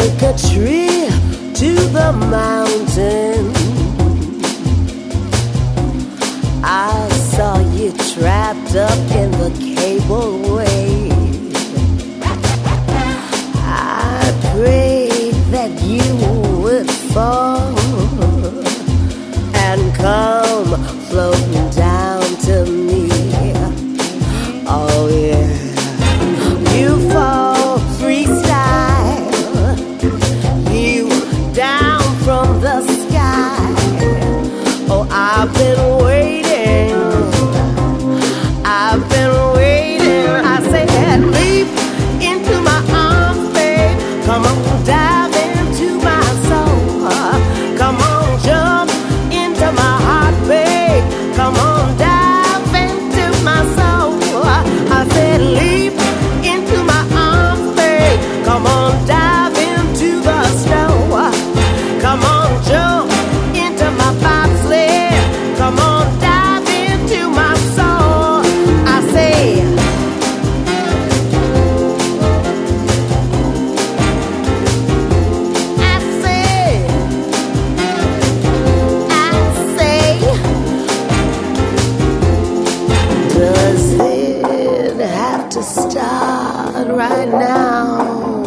Take a trip to the mountain. I saw you trapped up in the cableway. I prayed that you would fall and come floating down to me. Oh yeah, you fall freestyle, you down from the sky. Oh, I've been waiting, I've been waiting. I said, leap into my arms, babe. Come on, dive into my soul. Come on, jump into my heart, babe. Come on, dive into my soul. I said, leap into my arms, babe. Come on, dive into the snow. Come on, jump into my bobsled. Come on, dive into my soul. I say, does it have to start right now?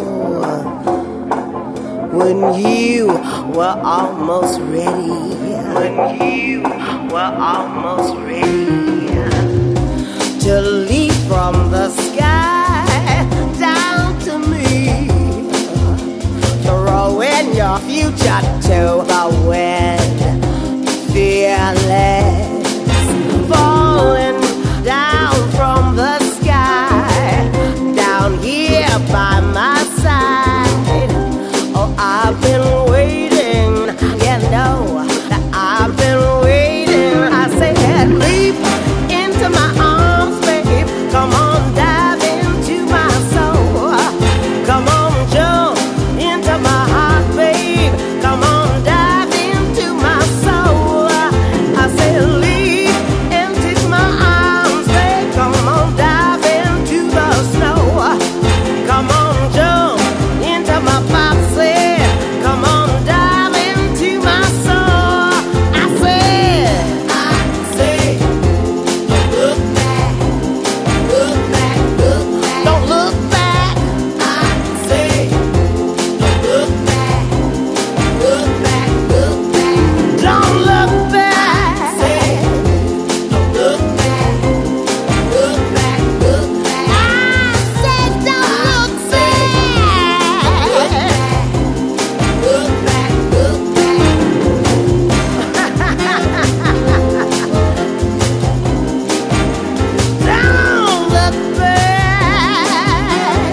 When you were almost ready. When you were almost ready to leap from the sky down to me, throwing your future to the wind, fearless, falling down from the sky, down here by my side. Oh, I've been waiting, you know that I've been waiting. I said, leap into my arms, babe. Come on, dive into my soul. Come on, jump into my heart, babe. Come on, dive into my soul. I said, leap into my arms, babe. Come on, dive into the snow. Come on, jump into my bobsled. Come on, dive into my soul. I said, don't look back, look back, look back. Don't look back. I say, don't look back, look back, look back. Don't look back. I say, don't look back, look back, look back. I said, don't look back. Look back, look back. Don't look back.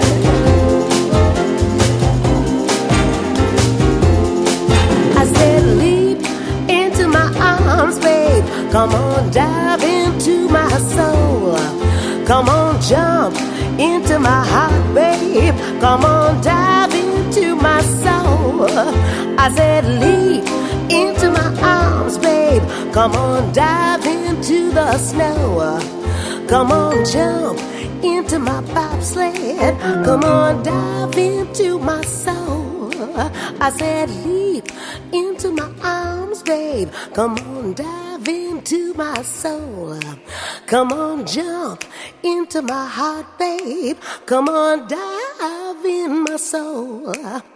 I said, leap into my arms, babe. Come on, dive into my soul. Come on, jump into my heart, babe. Come on, dive into my soul. I said, leap into my arms, babe. Come on, dive into the snow. Come on, jump into my bobsled. Come on, dive into my soul. I said, leap into my arms, babe. Come on, dive into my soul. Come on, jump into my heart, babe. Come on, dive in my soul.